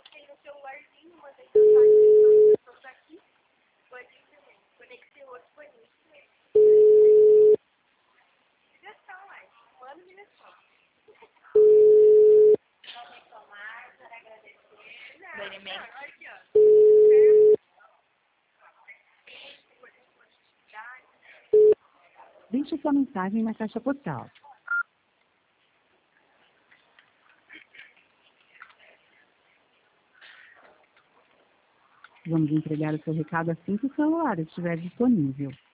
Tem no celularzinho, mandei mensagem para as pessoas aqui. Pode ir também. Conectei outro paninho. Direção, ué. Manda direção. Para reclamar, para agradecer. Não, aqui, ó. Deixe sua mensagem na caixa postal. Vamos entregar o seu recado assim que o celular estiver disponível.